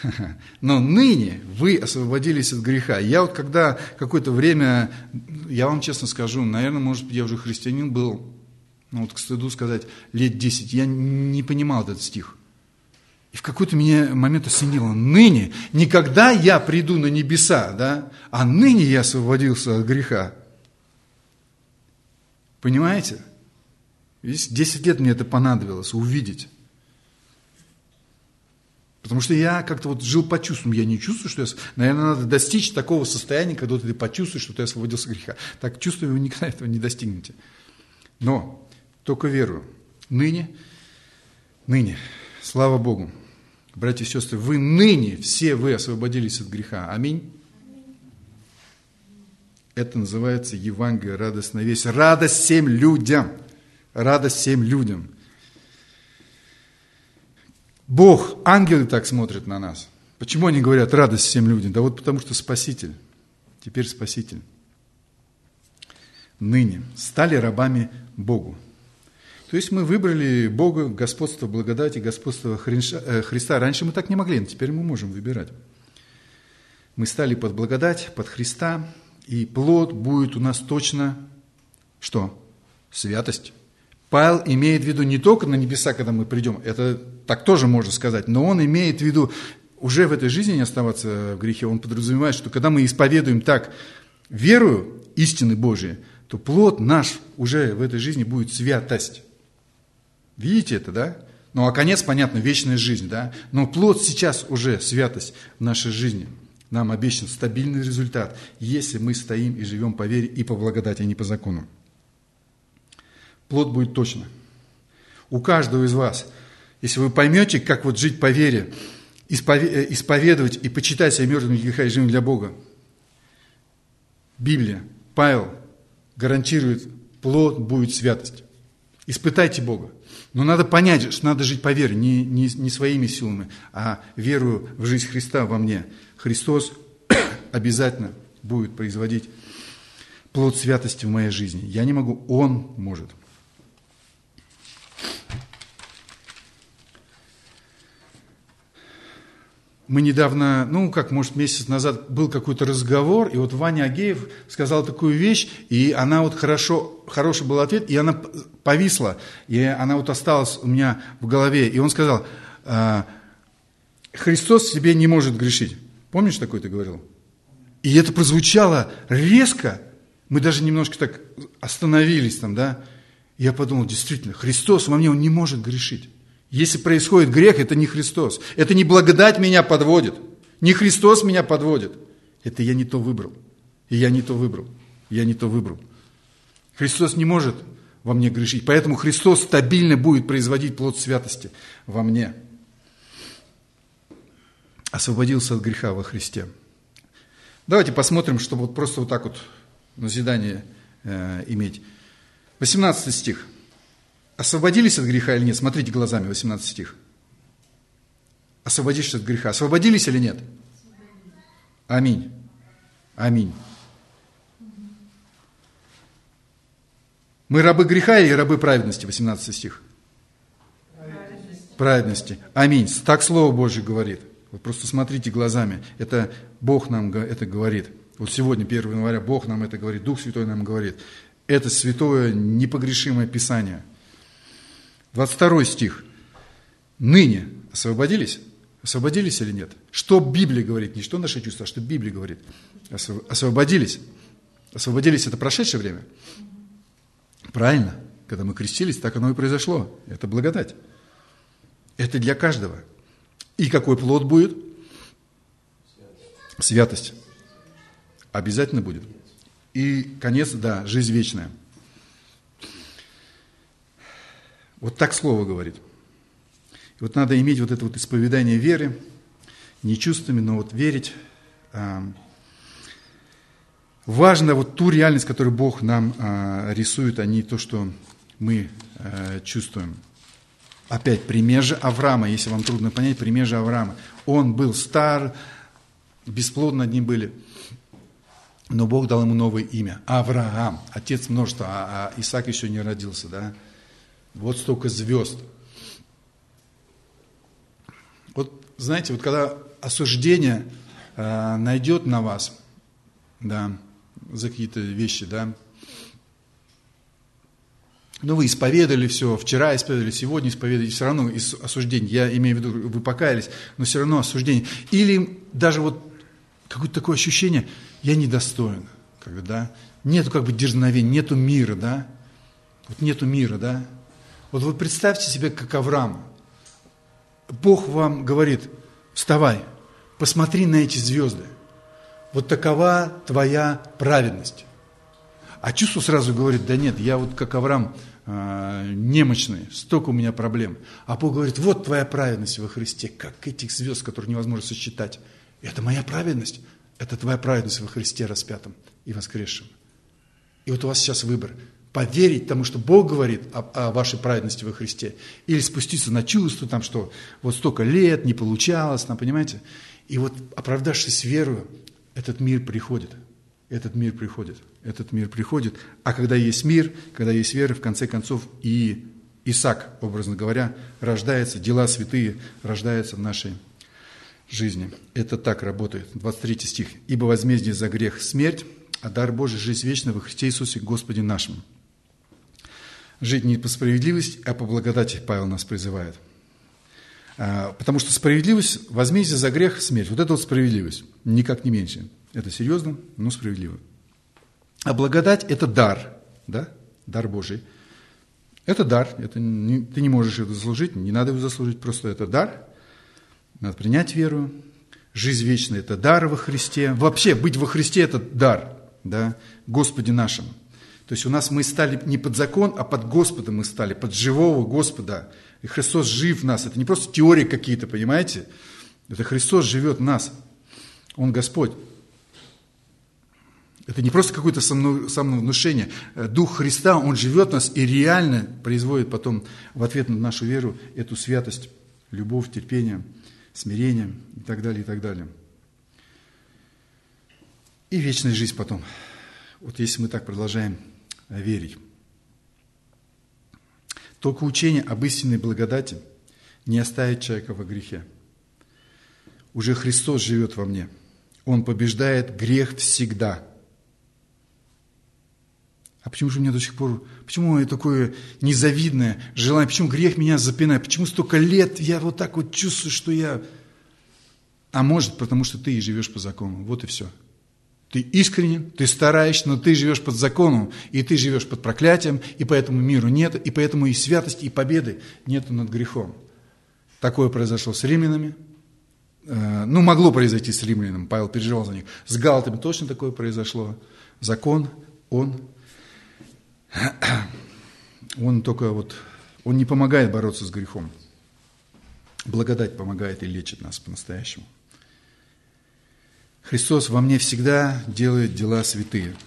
вы освободились от греха. Я вот когда какое-то время, я вам честно скажу, наверное, может, я уже христианин был, ну вот к стыду сказать, лет 10, я не понимал этот стих. И в какой-то меня момент осенило. Ныне, не когда я приду на небеса, да, а ныне я освободился от греха. Понимаете? 10 лет мне это понадобилось увидеть. Потому что я как-то вот жил по чувствам. Я не чувствую, что я... Наверное, надо достичь такого состояния, когда ты почувствуешь, что ты освободился от греха. Так чувствую, вы никогда этого не достигнете. Но только верую. Ныне, слава Богу, братья и сестры, вы ныне, все вы освободились от греха. Аминь. Это называется Евангелие, радостная весть. Радость всем людям. Радость всем людям. Бог, ангелы так смотрят на нас. Почему они говорят радость всем людям? Да вот потому что Спаситель, теперь Спаситель, ныне стали рабами Богу. То есть мы выбрали Бога, господство благодати, господство Христа. Раньше мы так не могли, но теперь мы можем выбирать. Мы стали под благодать, под Христа, и плод будет у нас точно что? Святость. Павел имеет в виду не только на небеса, когда мы придем, это так тоже можно сказать, но он имеет в виду уже в этой жизни не оставаться в грехе. Он подразумевает, что когда мы исповедуем так верую истины Божьей, то плод наш уже в этой жизни будет святость. Видите это, да? Ну, а конец, понятно, вечная жизнь, да? Но плод сейчас уже святость в нашей жизни. Нам обещан стабильный результат, если мы стоим и живем по вере и по благодати, а не по закону. Плод будет точно. У каждого из вас, если вы поймете, как вот жить по вере, исповедовать и почитать себя мертвыми греха и живым для Бога, Библия, Павел гарантирует, плод будет святость. Испытайте Бога. Но надо понять, что надо жить по вере, не своими силами, а верую в жизнь Христа во мне. Христос обязательно будет производить плод святости в моей жизни. Я не могу, Он может. Мы недавно, может месяц назад был какой-то разговор, и вот Ваня Агеев сказал такую вещь, и она вот хороший был ответ, и она повисла, и она вот осталась у меня в голове. И он сказал, Христос в себе не может грешить. Помнишь, такое ты говорил? И это прозвучало резко, мы даже немножко так остановились там, да. Я подумал, действительно, Христос во мне, Он не может грешить. Если происходит грех, это не Христос. Это не благодать меня подводит. Не Христос меня подводит. Это я не то выбрал. И я не то выбрал. Я не то выбрал. Христос не может во мне грешить. Поэтому Христос стабильно будет производить плод святости во мне. Освободился от греха во Христе. Давайте посмотрим, чтобы вот просто вот так вот назидание иметь. 18 стих. Освободились от греха или нет? Смотрите глазами, 18 стих. Освободившись от греха. Освободились или нет? Аминь. Аминь. Мы рабы греха или рабы праведности? 18 стих. Праведности. Аминь. Так Слово Божье говорит. Вы просто смотрите глазами. Это Бог нам это говорит. Вот сегодня, 1 января, Бог нам это говорит, Дух Святой нам говорит. Это святое, непогрешимое Писание. 22 стих. Ныне освободились? Освободились или нет? Что Библия говорит? Не что наши чувства, а что Библия говорит. Освободились. Освободились – это прошедшее время? Правильно. Когда мы крестились, так оно и произошло. Это благодать. Это для каждого. И какой плод будет? Святость. Обязательно будет. И конец, да, жизнь вечная. Вот так Слово говорит. И вот надо иметь вот это вот исповедание веры, не чувствами, но вот верить. Важно вот ту реальность, которую Бог нам рисует, а не то, что мы чувствуем. Опять, пример же Авраама, если вам трудно понять, пример же Авраама. Он был стар, бесплодны одни были, но Бог дал ему новое имя. Авраам, отец множества, а Исаак еще не родился, да? Вот столько звезд. Вот, знаете, вот когда осуждение найдет на вас, да, за какие-то вещи, да, ну, вы исповедовали все, вчера исповедовали, сегодня исповедовали, все равно осуждение, я имею в виду, вы покаялись, но все равно осуждение. Или даже вот какое-то такое ощущение, я недостоин, да, нету как бы дерзновения, нету мира, да, вот нету мира, да. Вот вы представьте себе, как Авраам. Бог вам говорит, вставай, посмотри на эти звезды. Вот такова твоя праведность. А чувство сразу говорит, да нет, я вот как Авраам немощный, столько у меня проблем. А Бог говорит, вот твоя праведность во Христе, как этих звезд, которые невозможно сосчитать. Это моя праведность. Это твоя праведность во Христе распятом и воскресшем. И вот у вас сейчас выбор. Поверить тому, что Бог говорит о вашей праведности во Христе, или спуститься на чувство, там, что вот столько лет не получалось, там, понимаете? И вот, оправдавшись верою, этот мир приходит. Этот мир приходит. Этот мир приходит. А когда есть мир, когда есть вера, в конце концов и Исаак, образно говоря, рождается, дела святые рождаются в нашей жизни. Это так работает. 23 стих. «Ибо возмездие за грех – смерть, а дар Божий – жизнь вечная во Христе Иисусе Господе нашим». Жить не по справедливости, а по благодати Павел нас призывает. Потому что справедливость, возмездие за грех – смерть. Вот это вот справедливость, никак не меньше. Это серьезно, но справедливо. А благодать – это дар, да? Дар Божий. Это дар, ты не можешь это заслужить, не надо его заслужить, просто это дар. Надо принять веру. Жизнь вечная – это дар во Христе. Вообще, быть во Христе – это дар, да? Господе нашим. То есть у нас мы стали не под закон, а под Господа мы стали, под живого Господа. И Христос жив в нас. Это не просто теории какие-то, понимаете? Это Христос живет в нас. Он Господь. Это не просто какое-то самовнушение. Дух Христа, Он живет в нас и реально производит потом в ответ на нашу веру эту святость, любовь, терпение, смирение и так далее, и так далее. И вечная жизнь потом. Вот если мы так продолжаем верить. Только учение об истинной благодати не оставит человека во грехе. Уже Христос живет во мне. Он побеждает грех всегда. А почему же у меня до сих пор, почему я такое незавидное желание, почему грех меня запинает, почему столько лет я вот так вот чувствую, что я... А может, потому что ты и живешь по закону. Вот и все. Ты искренен, ты стараешься, но ты живешь под законом, и ты живешь под проклятием, и поэтому миру нет, и поэтому и святости, и победы нету над грехом. Такое произошло с римлянами. Могло произойти с римлянами, Павел переживал за них. С галатами точно такое произошло. Закон, он только он не помогает бороться с грехом. Благодать помогает и лечит нас по-настоящему. Христос во мне всегда делает дела святые.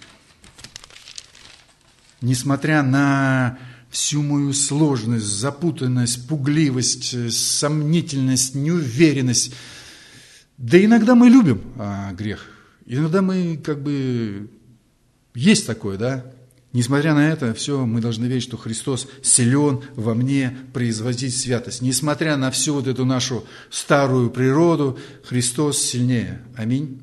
Несмотря на всю мою сложность, запутанность, пугливость, сомнительность, неуверенность, да иногда мы любим грех. Иногда мы есть такое, да? Несмотря на это, все, мы должны верить, что Христос силен во мне производить святость. Несмотря на всю вот эту нашу старую природу, Христос сильнее. Аминь.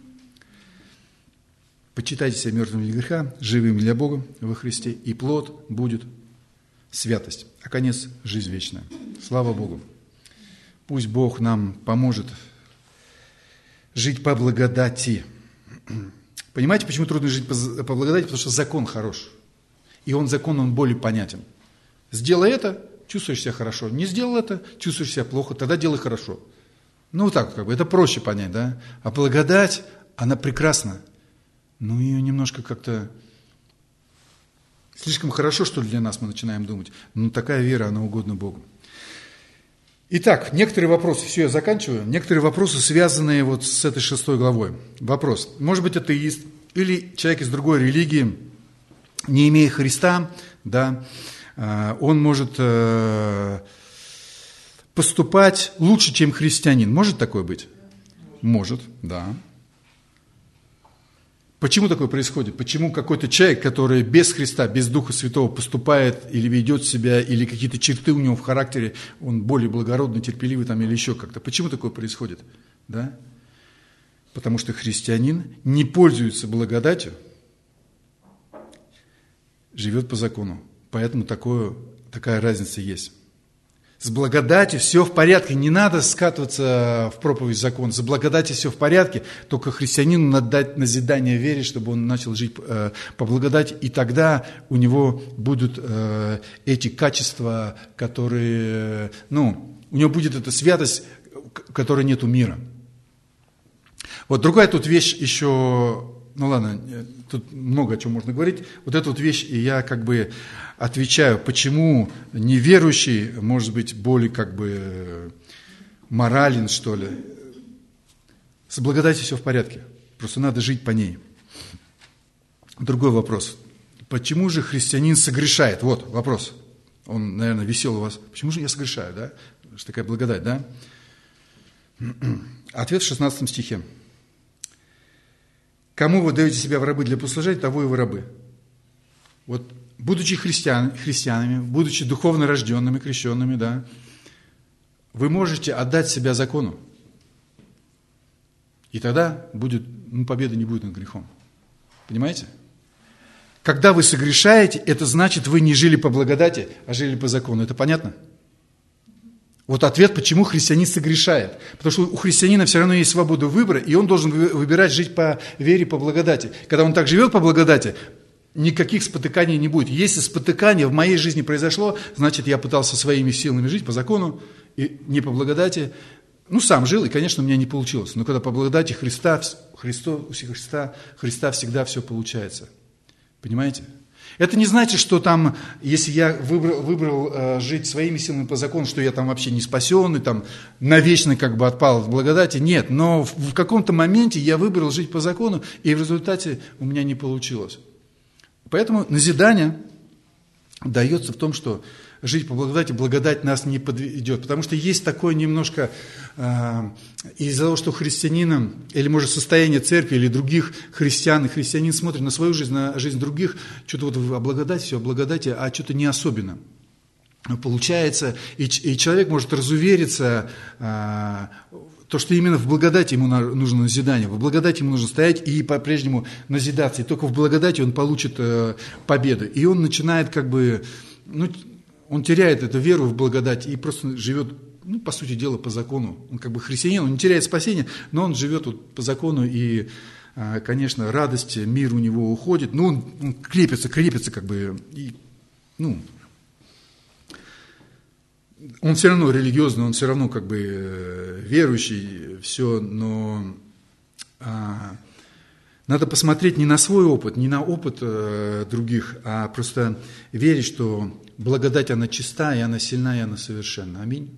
Почитайте себя мертвым для греха, живым для Бога во Христе, и плод будет святость, а конец – жизнь вечная. Слава Богу! Пусть Бог нам поможет жить по благодати. Понимаете, почему трудно жить по благодати? Потому что закон хорош. И он более понятен. Сделай это, чувствуешь себя хорошо. Не сделал это, чувствуешь себя плохо, тогда делай хорошо. Вот так это проще понять, да? А благодать, она прекрасна. Ее немножко как-то слишком хорошо, что ли, для нас мы начинаем думать. Такая вера, она угодна Богу. Итак, некоторые вопросы, все, я заканчиваю. Некоторые вопросы, связанные с этой 6 главой. Вопрос. Может быть, атеист или человек из другой религии, не имея Христа, да, он может поступать лучше, чем христианин. Может такое быть? Может, да. Почему такое происходит? Почему какой-то человек, который без Христа, без Духа Святого поступает или ведет себя, или какие-то черты у него в характере, он более благородный, терпеливый или еще как-то. Почему такое происходит? Да? Потому что христианин не пользуется благодатью, живет по закону. Поэтому такая разница есть. С благодатью все в порядке, не надо скатываться в проповедь закона. За благодатью все в порядке, только христианину надо дать назидание вере, чтобы он начал жить по благодати, и тогда у него будут эти качества, которые, у него будет эта святость, которой нету мира. Другая тут вещь еще, тут много о чем можно говорить. Эту вещь я отвечаю, почему неверующий может быть более морален, что ли. С благодатью все в порядке. Просто надо жить по ней. Другой вопрос. Почему же христианин согрешает? Вот вопрос. Он, наверное, висел у вас. Почему же я согрешаю, да? Что такая благодать, да? Ответ в 16 стихе. Кому вы даете себя в рабы для послушания, того и вы рабы. Вот, будучи христианами, будучи духовно рожденными, крещенными, да, вы можете отдать себя закону. И тогда будет, победы не будет над грехом. Понимаете? Когда вы согрешаете, это значит, вы не жили по благодати, а жили по закону. Это понятно? Вот ответ, почему христианин согрешает. Потому что у христианина все равно есть свобода выбора, и он должен выбирать жить по вере, по благодати. Когда он так живет по благодати, никаких спотыканий не будет. Если спотыкание в моей жизни произошло, значит, я пытался своими силами жить по закону, и не по благодати. Сам жил, и, конечно, у меня не получилось. Но когда по благодати Христа всегда все получается. Понимаете? Это не значит, что там, если я выбрал жить своими силами по закону, что я там вообще не спасенный, там навечно отпал от благодати. Нет, но в каком-то моменте я выбрал жить по закону, и в результате у меня не получилось. Поэтому назидание дается в том, что жить по благодати, благодать нас не подведет. Потому что есть такое немножко, из-за того, что христианина, или может состояние церкви, или других христиан, и христианин смотрит на свою жизнь, на жизнь других, что-то вот о благодати, а что-то не особенно. Получается, и человек может разувериться, то, что именно в благодати ему нужно назидание, в благодати ему нужно стоять и по-прежнему назидаться, и только в благодати он получит победу. И он начинает он теряет эту веру в благодать и просто живет, по сути дела, по закону. Он христианин, он не теряет спасения, но он живет по закону, и, конечно, радость, мир у него уходит, но он крепится, и, он все равно религиозный, он все равно верующий, все, но надо посмотреть не на свой опыт, не на опыт других, а просто верить, что благодать, она чиста, и она сильна, и она совершенна. Аминь.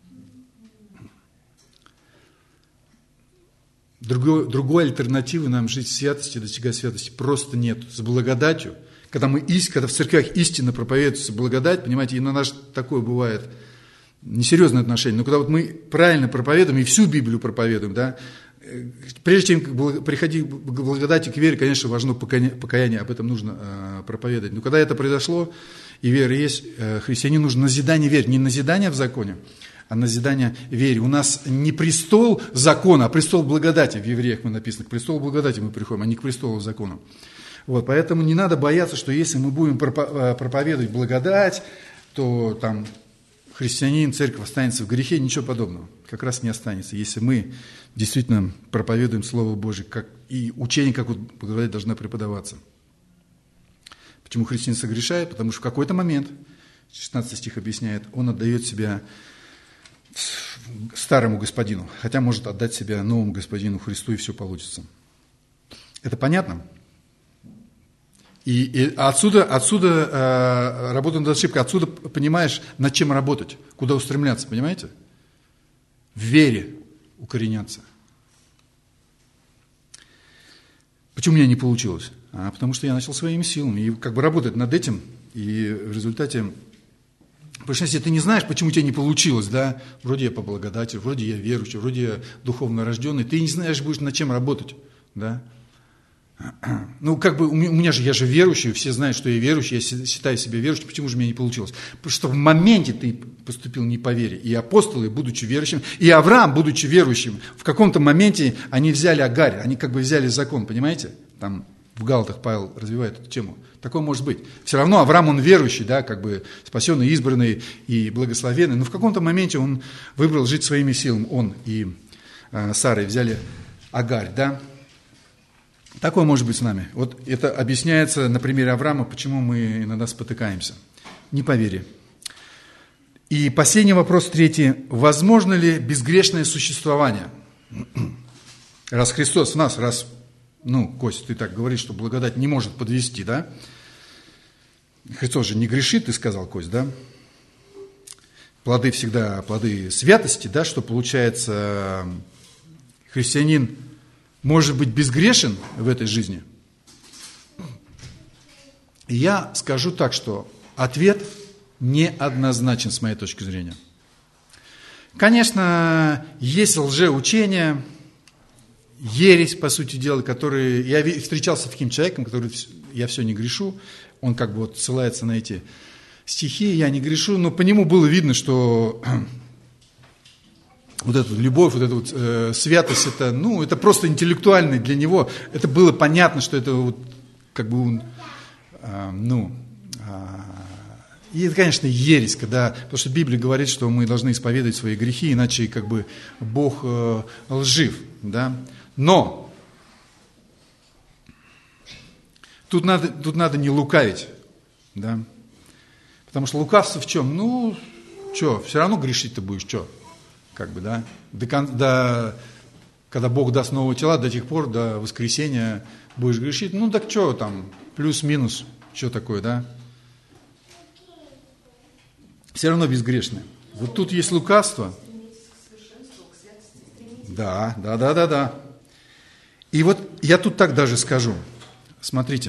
Другой альтернативы нам жить в святости, достигать святости просто нет. С благодатью, когда в церквях истинно проповедуется благодать, понимаете, и на нас такое бывает несерьезное отношение, но когда мы правильно проповедуем, и всю Библию проповедуем, да, прежде чем приходить к благодати, к вере, конечно, важно покаяние, об этом нужно проповедовать. Но когда это произошло, и вера есть, христианину нужно назидание вере, не назидание в законе, а назидание вере. У нас не престол закона, а престол благодати. В Евреях мы написано, к престолу благодати мы приходим, а не к престолу закона. Вот, поэтому не надо бояться, что если мы будем проповедовать благодать, то там христианин, церковь останется в грехе, ничего подобного. Как раз не останется, если мы действительно проповедуем Слово Божие, и учение, как благодать, должна преподаваться. Почему христианин согрешает? Потому что в какой-то момент, 16 стих объясняет, он отдает себя старому господину, хотя может отдать себя новому господину Христу, и все получится. Это понятно? И отсюда работа над ошибкой, отсюда понимаешь, над чем работать, куда устремляться, понимаете? В вере укореняться. Почему у меня не получилось? Потому что я начал своими силами и работать над этим, и в результате, потому что если ты не знаешь, почему у тебя не получилось, да, вроде я по благодати, вроде я верующий, вроде я духовно рожденный, ты не знаешь, будешь над чем работать, да. У меня же, я же верующий, все знают, что я верующий, я считаю себя верующим, почему же у меня не получилось? Потому что в моменте ты поступил не по вере. И апостолы, будучи верующим, и Авраам, будучи верующим, в каком-то моменте они взяли Агарь, они взяли закон, понимаете? Там в Галатах Павел развивает эту тему. Такое может быть. Все равно Авраам, он верующий, да, спасенный, избранный и благословенный, но в каком-то моменте он выбрал жить своими силами. Он и Сарой взяли Агарь, да. Такое может быть с нами. Вот это объясняется на примере Авраама, почему мы иногда спотыкаемся. Не по вере. И последний вопрос, третий. Возможно ли безгрешное существование? Раз Христос в нас, Кость, ты так говоришь, что благодать не может подвести, да? Христос же не грешит, ты сказал, Кость, да? Плоды всегда плоды святости, да, что получается христианин может быть безгрешен в этой жизни? И я скажу так, что ответ неоднозначен с моей точки зрения. Конечно, есть лжеучения, ересь, по сути дела, которые... Я встречался с таким человеком, который «я все не грешу», он как бы вот ссылается на эти стихи, «я не грешу», но по нему было видно, что вот эта любовь, вот эта вот святость, это просто интеллектуально для него, это было понятно, что это вот как бы и это, конечно, ересь, потому что Библия говорит, что мы должны исповедовать свои грехи, иначе как бы Бог лжив, да. Но тут надо не лукавить, да, потому что лукавство в чем? Все равно грешить ты будешь, как бы, да, когда Бог даст новые тела, до тех пор, до воскресения будешь грешить, так что там, плюс-минус, что такое, да? Все равно безгрешное. Вот тут есть лукавство. Да. И вот я тут так даже скажу. Смотрите,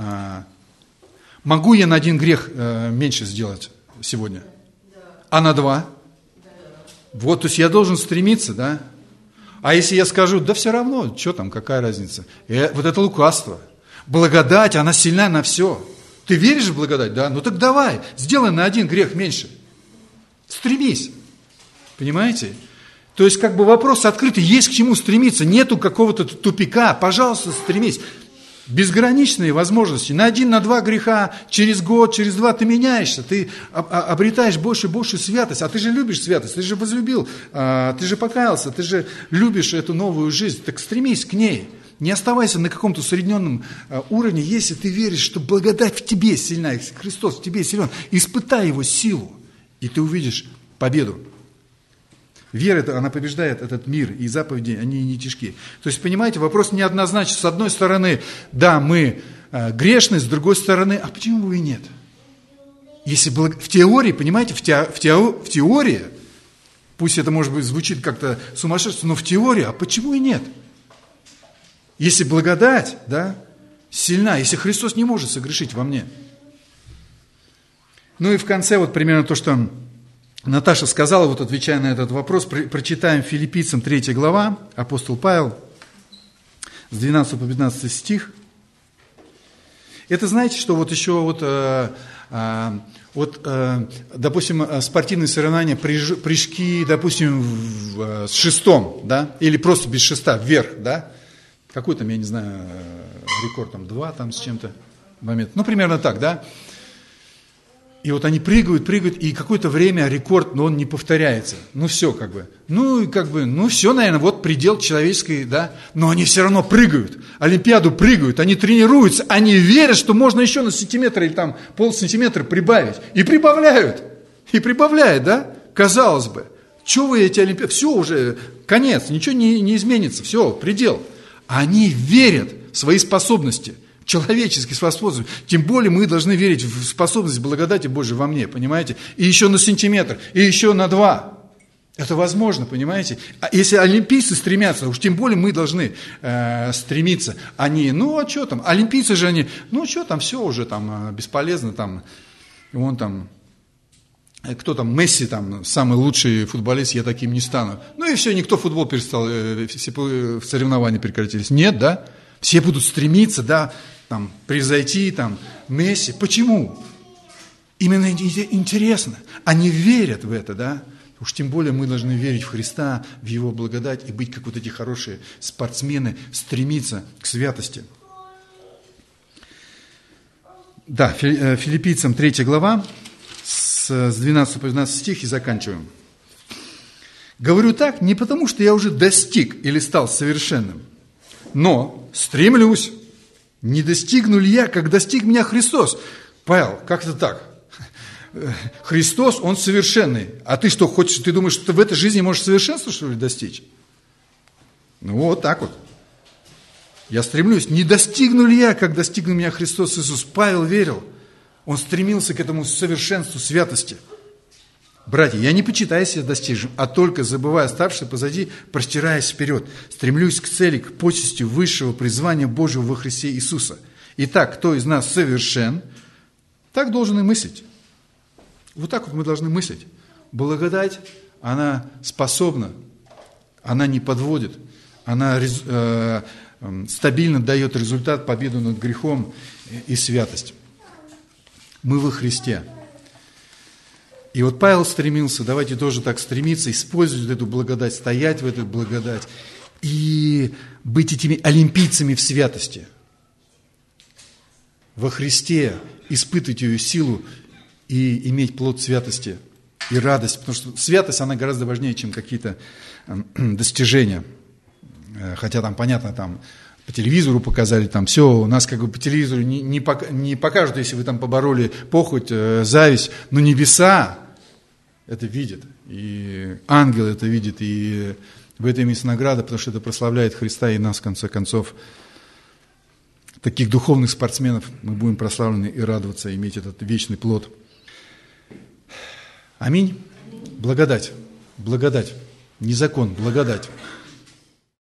могу я на 1 грех меньше сделать сегодня? А на 2? Вот, то есть я должен стремиться, да? А если я скажу, да все равно, что там, какая разница? Вот это лукавство. Благодать, она сильна на все. Ты веришь в благодать, да? Так давай, сделай на 1 грех меньше. Стремись. Понимаете? То есть как бы вопрос открытый, есть к чему стремиться, нету какого-то тупика, пожалуйста, стремись. Безграничные возможности. На 1, на 2 греха, через год, через 2 ты меняешься, ты обретаешь больше и больше святость. А ты же любишь святость, ты же возлюбил, ты же покаялся, ты же любишь эту новую жизнь. Так стремись к ней. Не оставайся на каком-то усредненном уровне, если ты веришь, что благодать в тебе сильна, если Христос в тебе силен. Испытай его силу, и ты увидишь победу. Вера, она побеждает этот мир, и заповеди, они не тяжкие. То есть, понимаете, вопрос неоднозначен. С одной стороны, да, мы грешны, с другой стороны, а почему бы и нет? Если в теории, понимаете, в теории, пусть это, может быть, звучит как-то сумасшедше, но в теории, а почему и нет? Если благодать, да, сильна, если Христос не может согрешить во мне. И в конце вот примерно то, что Наташа сказала, вот отвечая на этот вопрос, прочитаем Филиппийцам 3 глава, апостол Павел, с 12 по 15 стих. Это знаете, что вот еще допустим, спортивные соревнования, прыжки, допустим, с шестом, да, или просто без шеста, вверх, да, какой там, я не знаю, рекорд, там 2 там с чем-то момент, примерно так, да. И вот они прыгают, и какое-то время рекорд, но он не повторяется. Все как бы. Все, наверное, вот предел человеческой, да. Но они все равно прыгают. Олимпиаду прыгают, они тренируются, они верят, что можно еще на сантиметр или там полсантиметра прибавить. И прибавляют. Да. Казалось бы. Чего вы эти олимпиады? Все уже, конец, ничего не изменится. Все, предел. Они верят в свои способности. Человеческие способности. Тем более мы должны верить в способность благодати Божией во мне, понимаете? И еще на сантиметр, и еще на 2. Это возможно, понимаете? А если олимпийцы стремятся, уж тем более мы должны стремиться. Они, а что там? Олимпийцы же они, что там, все уже там бесполезно, там, вон там, кто там, Месси, там, самый лучший футболист, я таким не стану. И все, никто футбол перестал, все соревнования прекратились. Нет, да? Все будут стремиться, да, там, превзойти, там, Месси. Почему? Именно интересно. Они верят в это, да. Уж тем более мы должны верить в Христа, в Его благодать и быть, как вот эти хорошие спортсмены, стремиться к святости. Да, Филиппийцам 3 глава, с 12 по 12 стих и заканчиваем. «Говорю так не потому, что я уже достиг или стал совершенным, но стремлюсь, не достигну ли я, как достиг меня Христос». Павел, как это так? Христос, Он совершенный. А ты что, хочешь, ты думаешь, что ты в этой жизни можешь совершенства, что ли, достичь? Вот так вот. Я стремлюсь, не достигну ли я, как достигну меня Христос Иисус. Павел верил, он стремился к этому совершенству, святости. Братья, я не почитаю себя достижим, а только, забывая оставшееся позади, простираясь вперед, стремлюсь к цели, к почести высшего призвания Божьего во Христе Иисуса. Итак, кто из нас совершен, так должен и мыслить. Вот так вот мы должны мыслить. Благодать, она способна, она не подводит, она стабильно дает результат, победу над грехом и святость. Мы во Христе. И вот Павел стремился, давайте тоже так стремиться, использовать эту благодать, стоять в этой благодать и быть этими олимпийцами в святости. Во Христе испытывать ее силу и иметь плод святости и радость, потому что святость, она гораздо важнее, чем какие-то достижения. Хотя там, понятно, там по телевизору показали, там все, у нас как бы по телевизору не покажут, если вы там побороли похоть, зависть, но небеса это видят, и ангел это видит, и в этом есть награда, потому что это прославляет Христа и нас, в конце концов. Таких духовных спортсменов мы будем прославлены и радоваться, иметь этот вечный плод. Аминь. Благодать. Благодать. Не закон, благодать.